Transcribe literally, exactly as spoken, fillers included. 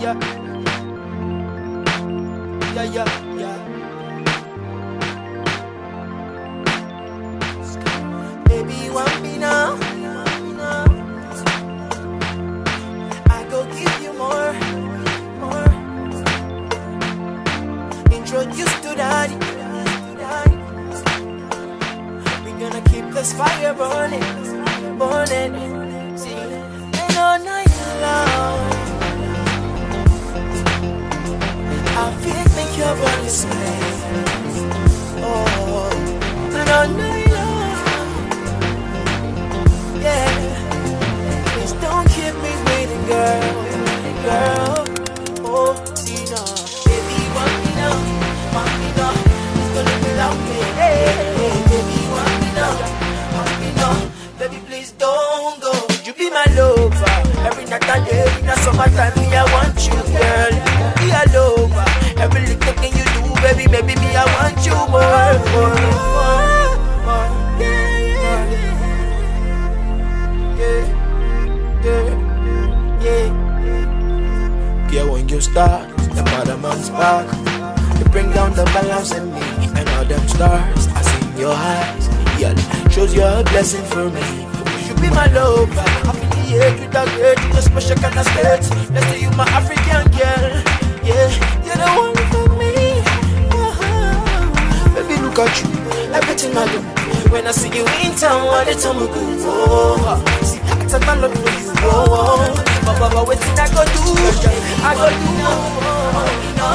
yeah. Yeah, yeah, yeah. Baby, you want me now? I go give you more, more. Introduce to daddy. We're gonna keep this fire burning, burning. See, and all night long, I feel make your body sway. Oh, and all night long, yeah. Please don't keep me waiting, girl, girl. Oh, see now, baby, want me now, want me now. It's gonna be without me, hey, hey, baby, want me now, want me now. Baby, please don't go. You be my lover. Every night and day, in the summertime, me I want you, girl. Be a lover. Every little thing you do, baby, baby, me I want you more, more, more, more. Yeah, yeah, yeah, yeah. Yeah, when you start, the bottom's back. You bring down the balance in me and all them stars. I see in your eyes, yeah, shows you're a blessing for me. You should be my lover. I feel the hate with that girl, you just special kind of state. Let's say you my African girl, yeah, you're the one for me. Uh-huh. Baby, look at you, everything I do. When I see you in town, all the time we go. Oh, see, I tell my love for you. Oh, but but but waiting I go do, I go do. Oh,